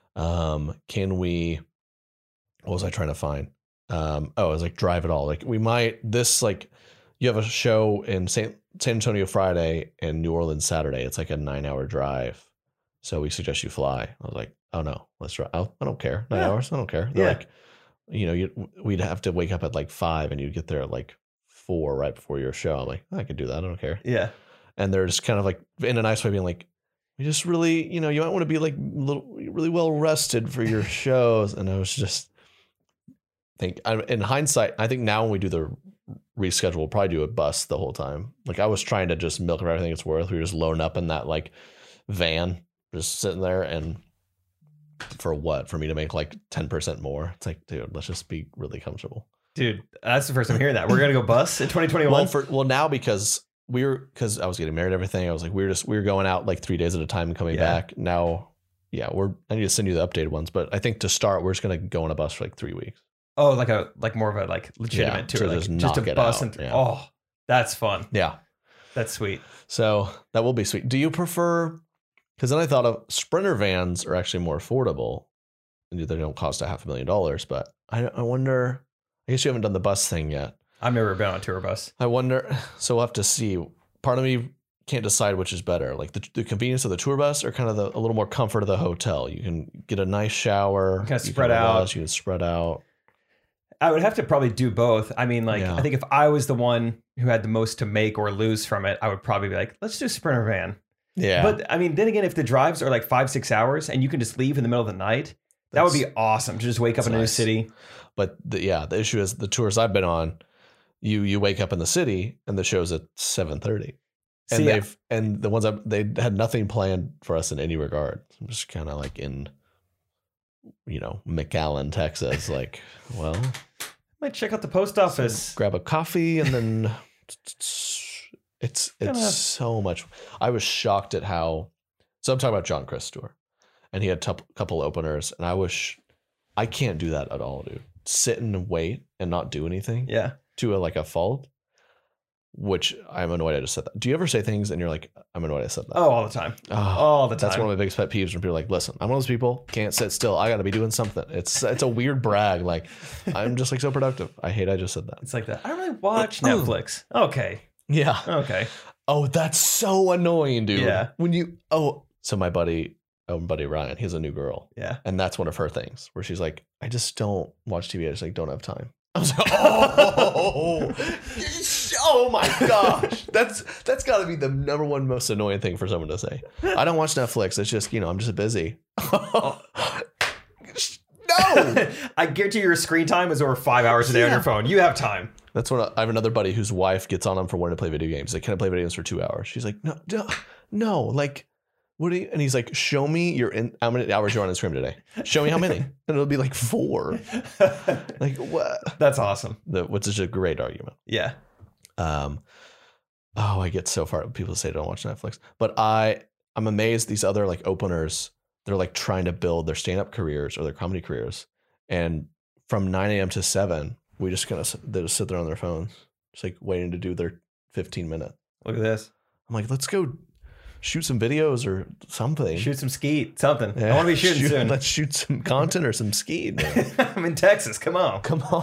can we? What was I trying to find? I was like, drive it all. Like we might you have a show in San Antonio Friday and New Orleans Saturday. It's like a 9-hour drive. So we suggest you fly. I was like, oh no, let's drive. I don't care. 9 hours. I don't care. They're like, we'd have to wake up at like 5 and you'd get there at like 4 right before your show. I'm like, I could do that. I don't care. Yeah. And they're just kind of like in a nice way being like, we just really, you might want to be like really well rested for your shows. And I was just in hindsight, I think now when we do the reschedule, we'll probably do a bus the whole time. Like I was trying to just milk for everything it's worth. We were just loading up in that like van, just sitting there, and for what? For me to make like 10% more. It's like, dude, let's just be really comfortable. Dude, that's the first time hearing that. We're gonna go bus in 2021. Now because I was getting married and everything, I was like, we were going out like 3 days at a time and coming back. Now, I need to send you the updated ones, but I think to start, we're just gonna go on a bus for like 3 weeks. Oh, like more of a like legitimate tour, like just a bus and oh, that's fun. Yeah, that's sweet. So that will be sweet. Do you prefer? Because then I thought of Sprinter vans are actually more affordable, and they don't cost $500,000. But I wonder. I guess you haven't done the bus thing yet. I've never been on a tour bus. I wonder. So we'll have to see. Part of me can't decide which is better, like the convenience of the tour bus or kind of a little more comfort of the hotel. You can get a nice shower. Kind of spread out. You can spread out. I would have to probably do both. I mean, like, I think if I was the one who had the most to make or lose from it, I would probably be like, let's do Sprinter van. Yeah. But I mean, then again, if the drives are like 5-6 hours and you can just leave in the middle of the night, that would be awesome to just wake up in a new city. But the issue is the tours I've been on, you wake up in the city and the show's at 7:30. And and the ones they had nothing planned for us in any regard. I'm just kind of like in McAllen, Texas, like, well, might check out the post office, grab a coffee, and then it's so much. I was shocked at how. So I'm talking about John Chris tour, and he had a couple openers, and I can't do that at all, dude. Sit and wait and not do anything. Yeah. To a fault. Which I'm annoyed I just said that. Do you ever say things and you're like, I'm annoyed I said that? Oh, all the time. All the time. That's one of my biggest pet peeves when people are like, listen, I'm one of those people, can't sit still. I got to be doing something. It's a weird brag. Like, I'm just like so productive. I just said that. It's like that. I don't really watch Netflix. Okay. Yeah. Okay. Oh, that's so annoying, dude. Yeah. So my buddy Ryan, he has a new girl. Yeah. And that's one of her things where she's like, I just don't watch TV. I just don't have time. I was like, oh my gosh. That's got to be the number one most annoying thing for someone to say. I don't watch Netflix. It's just, I'm just busy. No. I guarantee your screen time is over 5 hours a day on your phone. You have time. That's what I have another buddy whose wife gets on him for wanting to play video games. He's like, can I play video games for 2 hours? She's like, no. Like, what do you? And he's like, show me how many hours you're on Instagram today. Show me how many. And it'll be like 4. Like, what? That's awesome. Which is a great argument. Yeah. I get so far. People say don't watch Netflix, but I'm amazed these other like openers, they're like trying to build their stand-up careers or their comedy careers. And from 9 a.m. to 7, they just sit there on their phones, just like waiting to do their 15 minutes. Look at this. I'm like, let's go shoot some videos or something. Shoot some skeet, something. Yeah. I want to be shooting soon. Let's shoot some content or some skeet, man. I'm in Texas. Come on.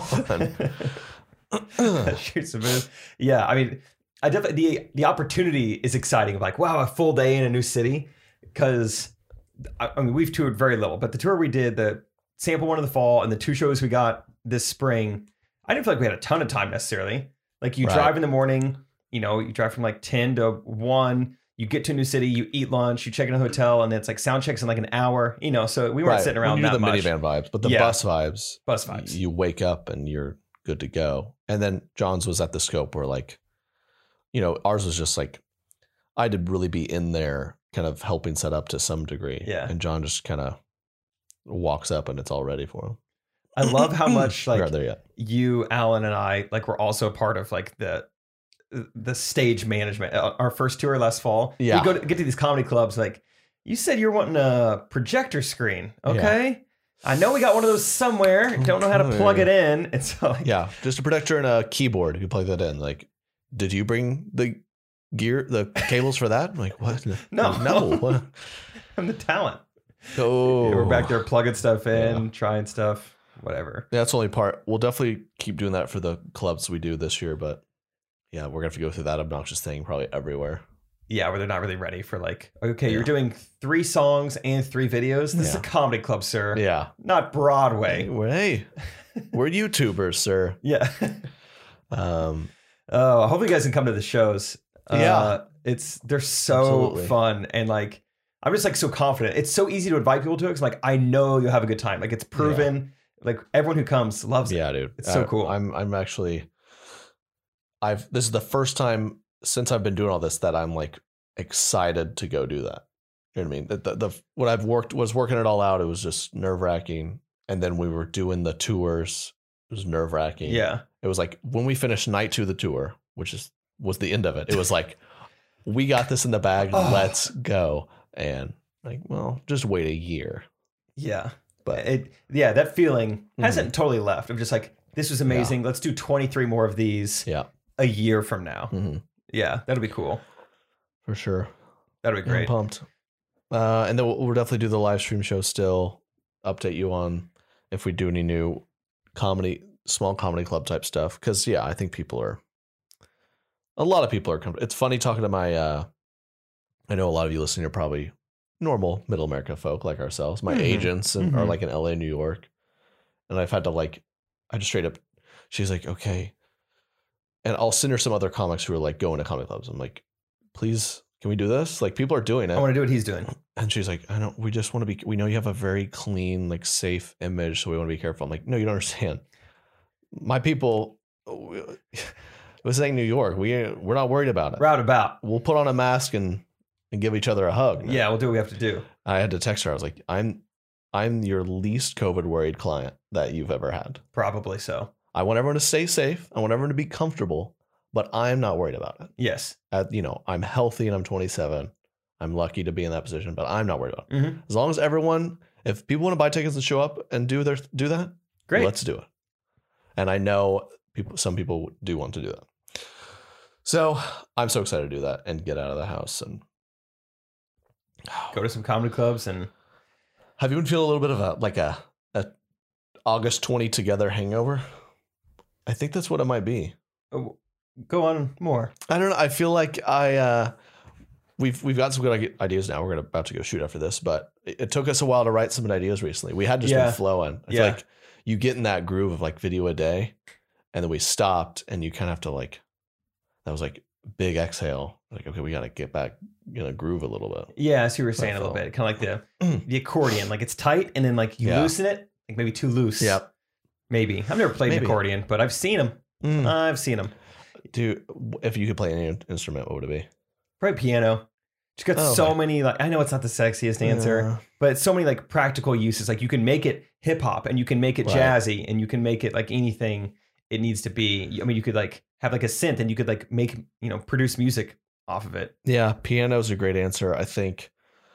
Shoot some videos. Yeah, I mean, I definitely the opportunity is exciting. Like, wow, a full day in a new city. Because I mean, we've toured very little, but the tour we did, the sample one in the fall, and the 2 shows we got this spring, I didn't feel like we had a ton of time necessarily. Like you drive in the morning, you drive from like 10 to 1. You get to a new city, you eat lunch, you check in a hotel, and then it's like sound checks in like an hour, so we weren't sitting around that much. The minivan vibes, but the bus vibes. You wake up and you're good to go. And then John's was at the scope where like, ours was just like, I had to really be in there kind of helping set up to some degree. Yeah. And John just kind of walks up and it's all ready for him. I love how much like we're not there yet. You, Alan, and I like were also part of like the stage management. Our first tour last fall. Yeah. We get to these comedy clubs. Like, you said you're wanting a projector screen. Okay. I know we got one of those somewhere. Don't know how to plug it in. It's like, yeah, just a protector and a keyboard. You can plug that in. Like, did you bring the cables for that? I'm like, what? No. What? I'm the talent. Oh, Yeah, we're back there plugging stuff in, trying stuff, whatever. That's the only part. We'll definitely keep doing that for the clubs we do this year, but yeah, we're gonna have to go through that obnoxious thing probably everywhere. Yeah, where they're not really ready for like, okay, you're doing 3 songs and 3 videos. This is a comedy club, sir. Yeah, not Broadway. Hey, we're YouTubers, sir. Yeah. Hopefully you guys can come to the shows. They're so Absolutely. fun, and like I'm just like so confident. It's so easy to invite people to it. 'Cause like I know you'll have a good time. Like it's proven. Like everyone who comes loves it. Yeah, dude. It's so cool. I'm actually. This is the first time since I've been doing all this that I'm like excited to go do that. You know what I mean? The what I've was working it all out. It was just nerve wracking, and then we were doing the tours. It was nerve wracking. Yeah. It was like when we finished night 2 of the tour, which was the end of it. It was like, we got this in the bag. Let's go. And like, well, just wait a year. Yeah. But that feeling hasn't totally left. I'm just like, this was amazing. Let's do 23 more of these a year from now. Mm-hmm. Yeah, that'll be cool. For sure. That'll be great. I'm pumped. And then we'll definitely do the live stream show still. Update you on if we do any new small comedy club type stuff. Because, I think a lot of people are coming. It's funny talking to my, I know a lot of you listening are probably normal middle America folk like ourselves. My agents are like in LA, New York. And I've had to I just straight up, she's like, okay. And I'll send her some other comics who are like going to comedy clubs. I'm like, please, can we do this? Like people are doing it. I want to do what he's doing. And she's like, we just want to we know you have a very clean, like safe image. So we want to be careful. I'm like, no, you don't understand. My people, it was saying New York. We're not worried about it. Roundabout. We'll put on a mask and give each other a hug. Yeah, we'll do what we have to do. I had to text her. I was like, I'm your least COVID worried client that you've ever had. Probably so. I want everyone to stay safe. I want everyone to be comfortable, but I'm not worried about it. Yes. I'm healthy and I'm 27. I'm lucky to be in that position, but I'm not worried about it. As long as if people want to buy tickets and show up and do that, great. Let's do it. And I know some people do want to do that. So I'm so excited to do that and get out of the house and go to some comedy clubs. And have you been feeling a little bit of a August 20 together hangover? I think that's what it might be. Go on more. I don't know. I feel like we've got some good ideas now. We're about to go shoot after this, but it took us a while to write some ideas recently. We had just been flowing. I feel like you get in that groove of like video a day, and then we stopped, and you kind of have to that was like big exhale. Like, okay, we got to get back, groove a little bit. Yeah, I see what you're saying a little bit. Kind of like the accordion. Like it's tight, and then like you loosen it, like maybe too loose. Yep. Maybe. I've never played an accordion, but I've seen them. I've seen them. Dude, if you could play any instrument, what would it be? Probably piano. Just got so many, I know it's not the sexiest answer, but it's so many like practical uses. Like you can make it hip hop and you can make it jazzy and you can make it like anything it needs to be. I mean, you could like have like a synth and you could like make, produce music off of it. Yeah. Piano's a great answer. I think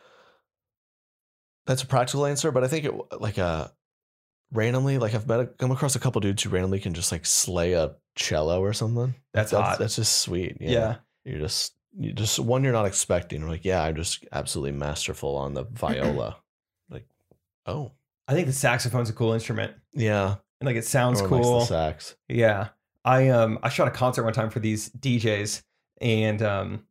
that's a practical answer, but I think randomly, like I've come across a couple dudes who randomly can just like slay a cello or something. That's hot. That's just sweet. Yeah. You're just one you're not expecting. You're like, I'm just absolutely masterful on the viola. Like, oh. I think the saxophone's a cool instrument. Yeah. And like it sounds Everyone cool. likes the sax. Yeah. I shot a concert one time for these DJs, and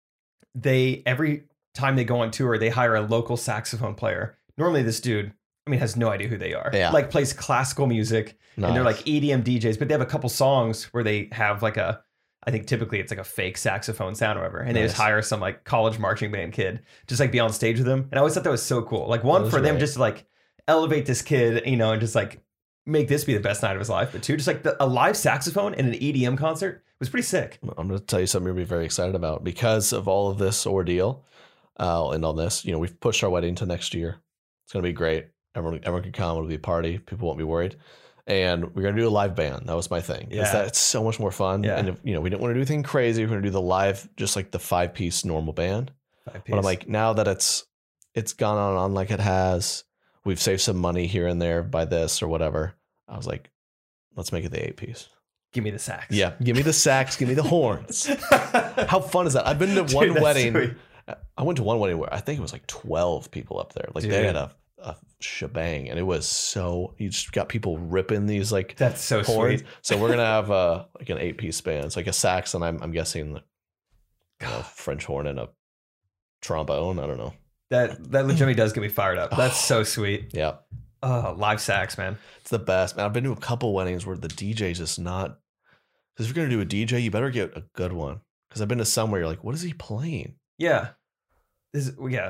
every time they go on tour, they hire a local saxophone player. Normally this dude, has no idea who they are. Yeah. Like plays classical music. Nice. And they're like EDM DJs, but they have a couple songs where they have like I think typically it's like a fake saxophone sound or whatever. And they just hire some like college marching band kid just like be on stage with them. And I always thought that was so cool. Like one for them just to like elevate this kid, and just like make this be the best night of his life. But two, just like a live saxophone in an EDM concert was pretty sick. I'm going to tell you something you'll be very excited about because of all of this ordeal and all this. We've pushed our wedding to next year. It's going to be great. Everyone can come. It'll be a party. People won't be worried. And we're going to do a live band. That was my thing. Yeah. That's so much more fun. Yeah. And, we didn't want to do anything crazy. We're going to do the live, just like the 5-piece normal band. 5-piece. But I'm like, now that it's gone on like it has, we've saved some money here and there by this or whatever. I was like, let's make it the 8-piece. Give me the sax. Yeah, give me the sax, give me the horns. How fun is that? I've been to one wedding. Sweet. I went to one wedding where I think it was like 12 people up there. Like they had a shebang, and it was so, you just got people ripping these like that's so horns. Sweet. So we're gonna have like an 8-piece band. It's like a sax, and I'm guessing a French horn and a trombone. I don't know. That legitimately does get me fired up. That's so sweet. Yeah. Oh, live sax, man. It's the best, man. I've been to a couple weddings where the DJ's just not, because if you're gonna do a DJ, you better get a good one. Because I've been to some where you're like, what is he playing? Yeah. This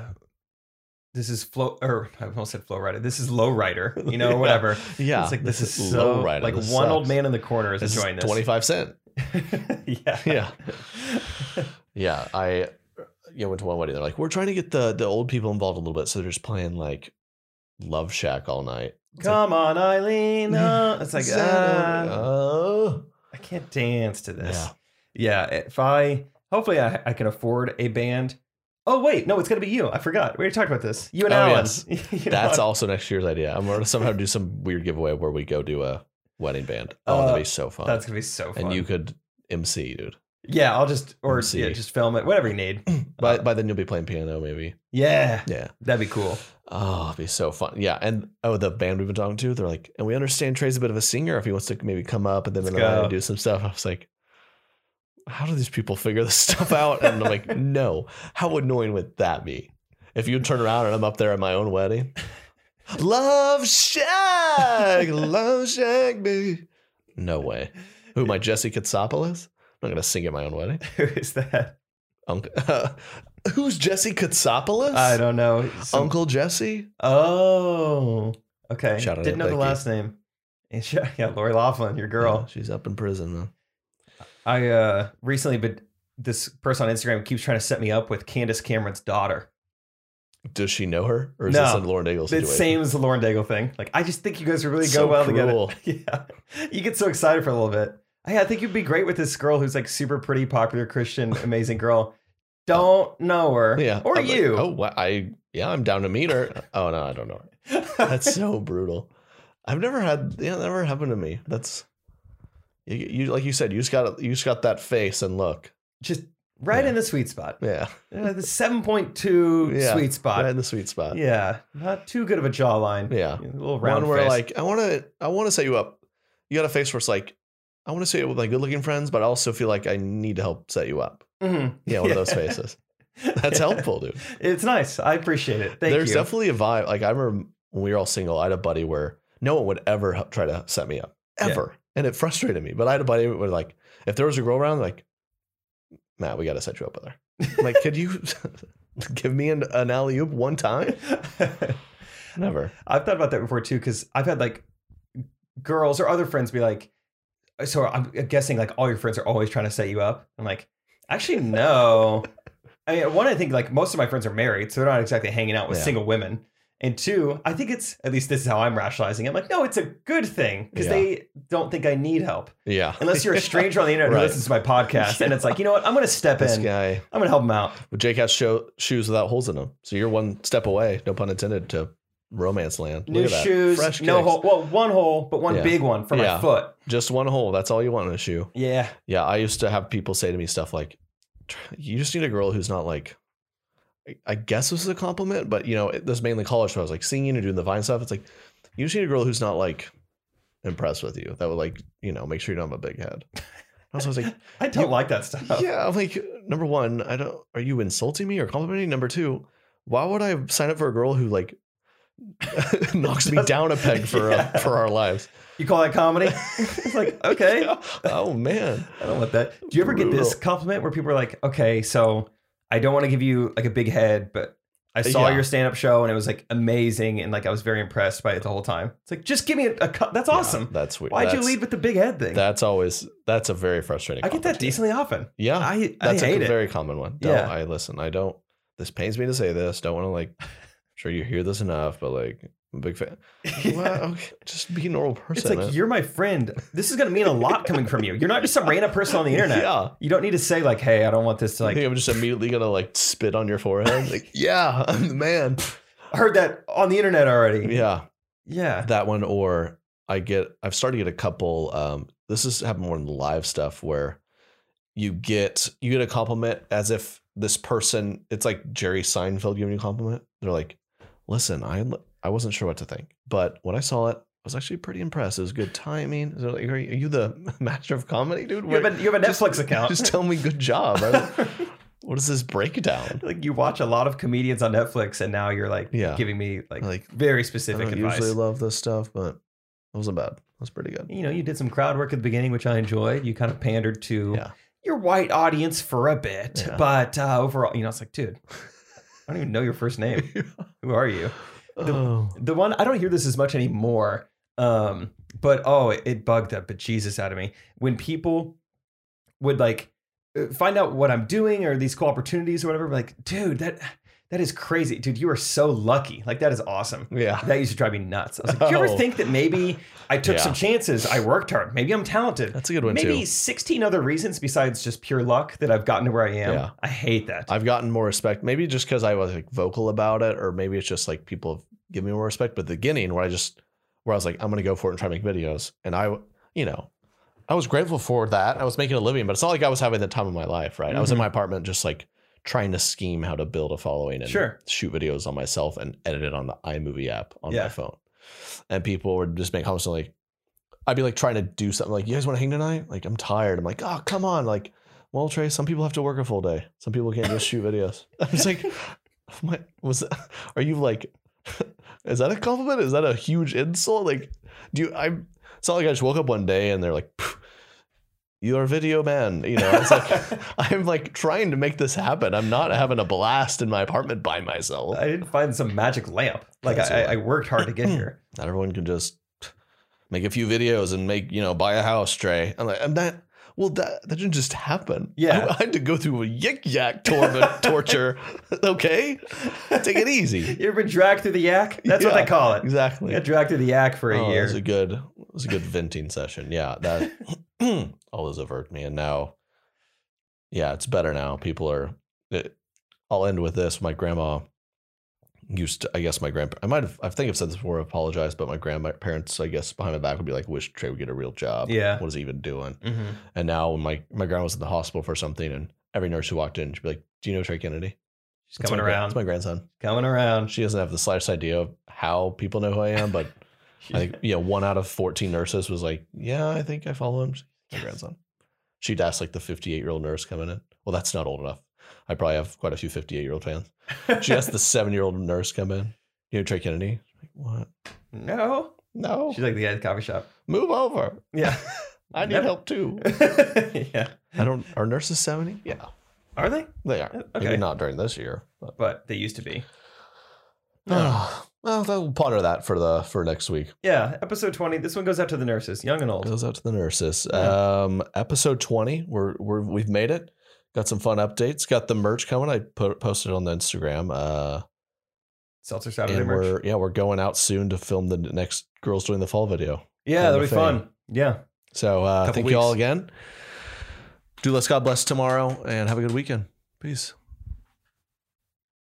is Flow, or I almost said Flow Rider. This is Low Rider, you know, whatever. Yeah. It's like, this is so, Low Rider. Like this one sucks. Old man in the corner is enjoying this. 25 cents. Yeah. Yeah. Yeah. I went to one wedding. They're like, we're trying to get the old people involved a little bit. So they're just playing like Love Shack all night. It's Come on, Eileen. It's like, I can't dance to this. Yeah. Hopefully I can afford a band. Oh, wait. No, it's going to be you. I forgot. We already talked about this. You and Alan. Yes. That's also next year's idea. I'm going to somehow do some weird giveaway where we go do a wedding band. Oh, that'd be so fun. That's going to be so fun. And you could MC, dude. Yeah, I'll just, just film it. Whatever you need. By then you'll be playing piano, maybe. Yeah. Yeah. That'd be cool. Oh, it'd be so fun. Yeah. And the band we've been talking to, they're like, and we understand Trey's a bit of a singer if he wants to maybe come up and then do some stuff. I was like, how do these people figure this stuff out? And I'm like, no. How annoying would that be? If you turn around and I'm up there at my own wedding. Love Shack, baby. No way. Who, my Jesse Katsopoulos? I'm not going to sing at my own wedding. Who is that? Who's Jesse Katsopoulos? I don't know. Uncle Jesse? Oh, okay. Shout out Didn't know the last name. Yeah, Lori Loughlin, your girl. Yeah, she's up in prison, man. I recently, but this person on Instagram keeps trying to set me up with Candace Cameron's daughter. Does she know her, or is this a Lauren Daigle situation? It's the same as the Lauren Daigle thing. Like, I just think you guys would really go well together. Yeah, you get so excited for a little bit. Hey, I think you'd be great with this girl who's like super pretty, popular Christian, amazing girl. Don't know her, or I'm you? Like, I'm down to meet her. Oh no, I don't know her. That's so brutal. I've never had. Never happened to me. That's. You like you said, you just got that face and look. Just right in the sweet spot. Yeah. The 7.2 sweet spot. Right in the sweet spot. Yeah. Not too good of a jawline. Yeah. A little round one where face. like I wanna set you up. You got a face where it's like, I want to set you up with like good looking friends, but I also feel like I need to help set you up. Mm-hmm. Yeah, one of those faces. That's helpful, dude. It's nice. I appreciate it. Thank you. There's definitely a vibe. Like I remember when we were all single, I had a buddy where no one would ever try to set me up. Ever. Yeah. And it frustrated me. But I had a buddy where like, if there was a girl around, like, Matt, we got to set you up with her. Like, could you give me an alley-oop one time? Never. I've thought about that before too, because I've had like girls or other friends be like, so I'm guessing like all your friends are always trying to set you up. I'm like, actually, no. I mean, one, I think like most of my friends are married, so they're not exactly hanging out with single women. And two, I think it's, at least this is how I'm rationalizing it. I'm like, no, it's a good thing because they don't think I need help. Yeah. Unless you're a stranger on the internet who listens to my podcast and it's like, you know what? I'm going to step in. Guy. I'm going to help him out. Well, Jake has shoes without holes in them. So you're one step away, no pun intended, to romance land. New shoes, fresh no hole. Well, one hole, but one big one for my foot. Just one hole. That's all you want in a shoe. Yeah. Yeah. I used to have people say to me stuff like, you just need a girl who's not like, I guess this is a compliment, but you know, this is mainly college. So I was like singing and doing the Vine stuff. It's like, you just need a girl who's not like impressed with you. That would like, you know, make sure you don't have a big head. I was like, I don't like that stuff. Yeah. I'm like, number one, are you insulting me or complimenting? Number two, why would I sign up for a girl who like knocks me down a peg for our lives? You call that comedy? It's like, okay. Yeah. Oh man. I don't want that. Do you ever get this compliment where people are like, okay, so I don't want to give you like a big head, but I saw your stand-up show and it was like amazing. And like, I was very impressed by it the whole time. It's like, just give me a cut. That's awesome. That's weird. Why'd you lead with the big head thing? That's a very frustrating. I get that decently often. Yeah. That's a very common one. This pains me to say this. Don't want to like, I'm sure you hear this enough, but like, I'm a big fan. Well, okay, just be a normal person. It's like, man. You're my friend. This is going to mean a lot coming from you. You're not just some random person on the internet. Yeah. You don't need to say like, hey, I don't want this to like. I think I'm just immediately going to like spit on your forehead. Like, yeah, I'm the man. I heard that on the internet already. Yeah, Yeah. that one. Or I've started to get a couple. This has happened more in the live stuff where you get a compliment as if this person, it's like Jerry Seinfeld giving you a compliment. They're like, listen, I wasn't sure what to think, but when I saw it, I was actually pretty impressed. It was good timing. So like, are you the master of comedy, dude? You have a Netflix account. Just tell me good job. What is this breakdown? Like you watch a lot of comedians on Netflix, and now you're like giving me like very specific advice. I usually love this stuff, but it wasn't bad. It was pretty good. You know, you did some crowd work at the beginning, which I enjoyed. You kind of pandered to your white audience for a bit, but overall, you know, it's like, dude, I don't even know your first name. Who are you? The one, I don't hear this as much anymore, but it bugged the bejesus out of me when people would like find out what I'm doing or these cool opportunities or whatever. Like, dude, that is crazy. Dude, you are so lucky. Like, that is awesome. Yeah. That used to drive me nuts. I was like, do you ever think that maybe I took some chances? I worked hard. Maybe I'm talented. That's a good one, maybe too. 16 other reasons besides just pure luck that I've gotten to where I am. Yeah. I hate that. I've gotten more respect. Maybe just because I was like vocal about it, or maybe it's just like people have given me more respect. But at the beginning where I was like, I'm going to go for it and try to make videos. And I was grateful for that. I was making a living, but it's not like I was having the time of my life, right? I was in my apartment just like trying to scheme how to build a following and shoot videos on myself and edit it on the iMovie app on my phone. And people would just make comments like, I'd be like trying to do something like, you guys want to hang tonight? Like, I'm tired. I'm like, oh, come on. Like, well, Trey, some people have to work a full day. Some people can't just shoot videos. I was like, are you like, is that a compliment? Is that a huge insult? Like, it's not like I just woke up one day and they're like, you're a video man. You know, it's like, I'm like trying to make this happen. I'm not having a blast in my apartment by myself. I didn't find some magic lamp. Like I worked hard to get here. Not everyone can just make a few videos and buy a house, Trey. I'm like, that didn't just happen. Yeah. I had to go through a yik-yak torture. Okay? Take it easy. You ever been dragged through the yak? That's what they call it. Exactly. You got dragged through the yak for a year. It was a good venting session. Yeah. That all is over me. And now, it's better now. I'll end with this. My grandma used to, I guess I think I've said this before, I apologize, but my grandparents, I guess, behind my back would be like, wish Trey would get a real job. Yeah. What is he even doing? Mm-hmm. And now when my grandma was in the hospital for something, and every nurse who walked in, she'd be like, do you know Trey Kennedy? She's coming around. It's my grandson. Coming around. She doesn't have the slightest idea of how people know who I am, but I think, 1 out of 14 nurses was like, yeah, I think I follow him. My grandson. She'd ask like the 58-year-old nurse coming in. Well, that's not old enough. I probably have quite a few 58-year-old fans. She asked the 7-year-old nurse come in. You know Trey Kennedy? Like, what? No. No. She's like the guy at the coffee shop. Move over. Yeah. I need help too. Yeah. Are nurses 70? Yeah. Are they? They are. Okay. Maybe not during this year. But they used to be. Well, we'll ponder that for next week. Yeah, episode 20. This one goes out to the nurses, young and old. Goes out to the nurses. Yeah. Episode 20. We've made it. Got some fun updates. Got the merch coming. I posted it on the Instagram. Seltzer Saturday merch. We're going out soon to film the next Girls Doing the Fall video. Yeah, that'll be fun. Yeah. So thank you all again. Do let's God bless tomorrow and have a good weekend. Peace.